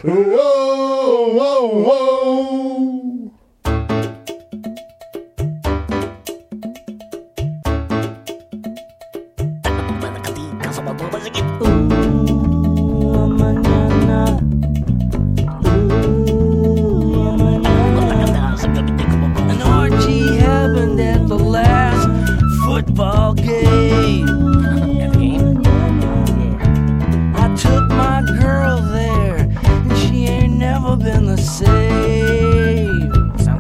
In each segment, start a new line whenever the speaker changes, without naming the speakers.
Whoa, whoa, whoa.
An orgy happened at the last football game. I took my girl there, and she ain't never been the same. Sounds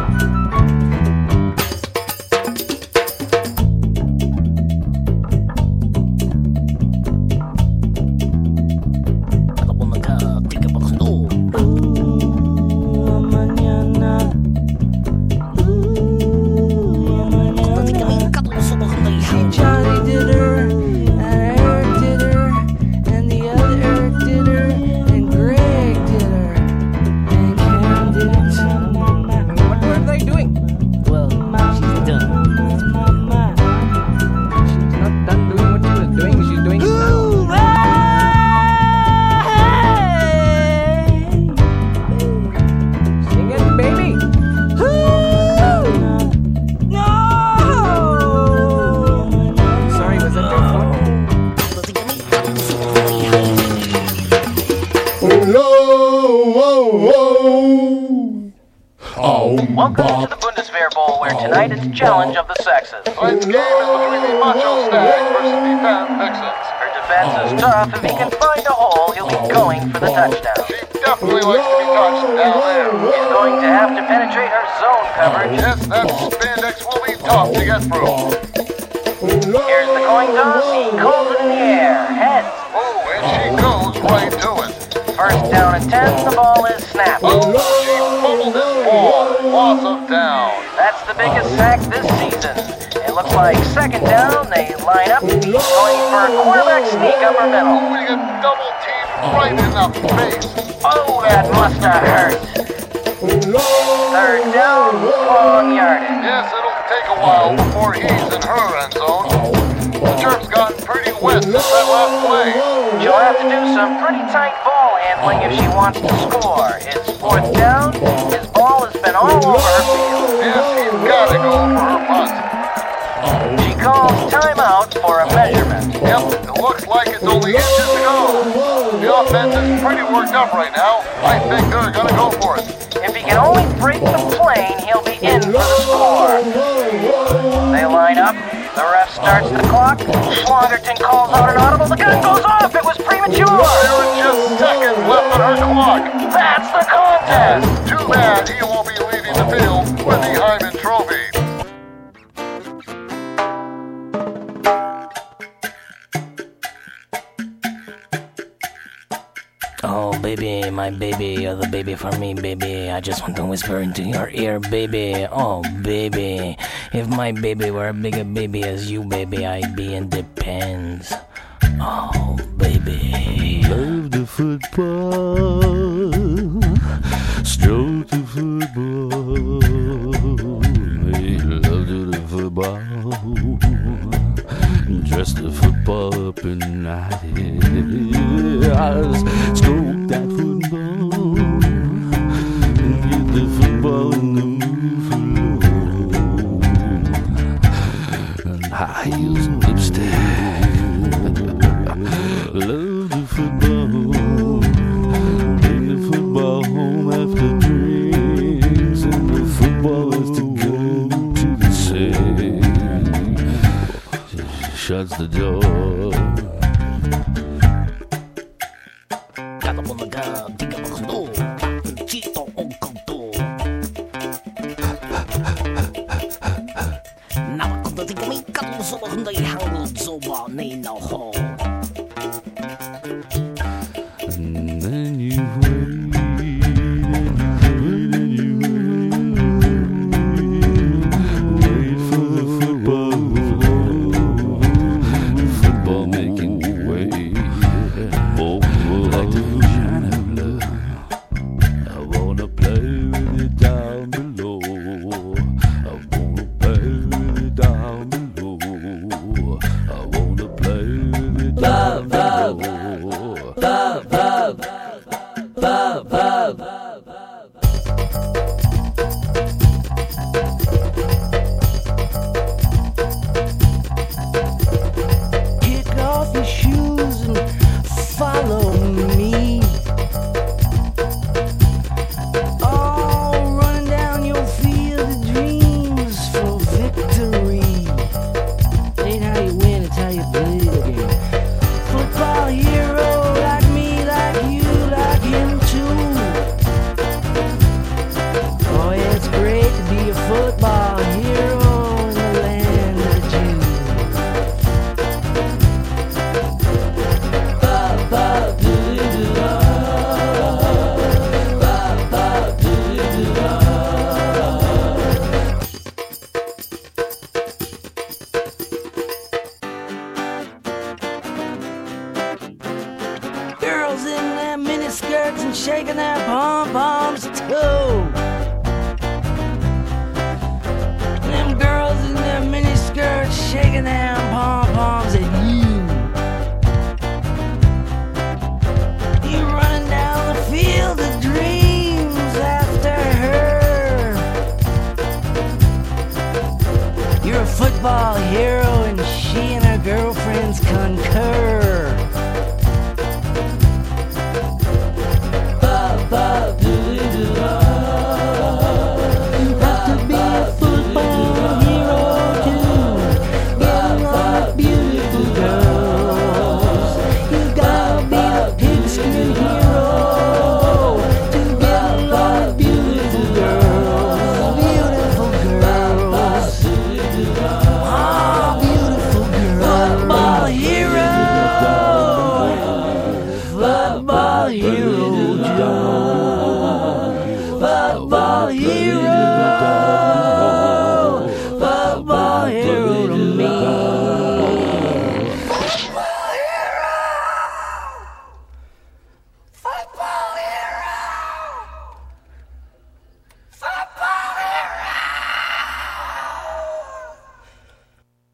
Johnny did her, and Eric did her, and the other Eric did her, and Greg did her, and Karen did it too.
What are they doing?
Well, she's done.
She's not done doing what she was doing. She's doing it now. Sing it, baby. Sorry, was that your fault?
Whoa, whoa, whoa. Oh,
Welcome to the Bundeswehr Bowl, where tonight is Challenge of the Sexes.
Tonight's game is between the macho stag versus the fat vixens.
Her defense is tough. If he can find a hole, he'll be going for the touchdown.
She definitely likes to be touched down there.
He's going to have to penetrate her zone coverage.
Yes, that spandex will be tough to get through.
Here's the coin toss. He calls it in the air. Heads.
Oh, and she goes right to it.
First down and 10. The ball is snapped.
Oh, she fumbled this ball. Loss of down.
That's the biggest sack this season. It looks like second down. They line up. He's going for a quarterback sneak up her middle.
We get double teamed right in the face.
Oh, that must have hurt. Third down, long yardage.
Yes, it'll take a while before he's in her end zone. The turf's gotten pretty wet since that last play.
She'll have to do some pretty tight ball handling if she wants to score. It's fourth down. His ball has been all over her field.
Yes, he's gotta go for her punt.
She calls timeout for a measurement.
Yep, it looks like it's only inches to go. The offense is pretty worked up right now. I think they're gonna go for it.
If he can only break the plane, he'll be in for the score. They line up. The ref starts the clock. Schwangerton calls out an audible. The gun goes off. It was premature.
There are just seconds left on her clock.
That's the contest.
Too bad he won't be leaving the field with the Hyman Trophy.
Oh, baby, my baby, you're the baby for me, baby. I just want to whisper into your ear, baby. Oh, baby, if my baby were a bigger baby as you, baby, I'd be in Depends. Oh, baby.
Love the football, stroke the football, make love to the football, dress the football up in night. Stroke that football, get the football in the mood for love, and high heels and lipstick. Love the football, bring the football home after drinks, and the football is to go to the sea. Shuts the door. And then you wait, and you wait for the football, the football making way. Oh, like the China blue. I wanna play with it down below. I wanna play with it down below. I wanna play with it down below.
Kick off your shoes and follow me. Oh, running down your field of dreams for victory. Ain't how you win, it's how you play the game. Football hero like me, like you, like him too. Oh, yeah, it's great to be a football hero in the land of the Jews. Girls in their miniskirts and shaking their pom-poms too. Them girls in their miniskirts shaking their pom-poms at you. You running down the field of dreams after her. You're a football hero.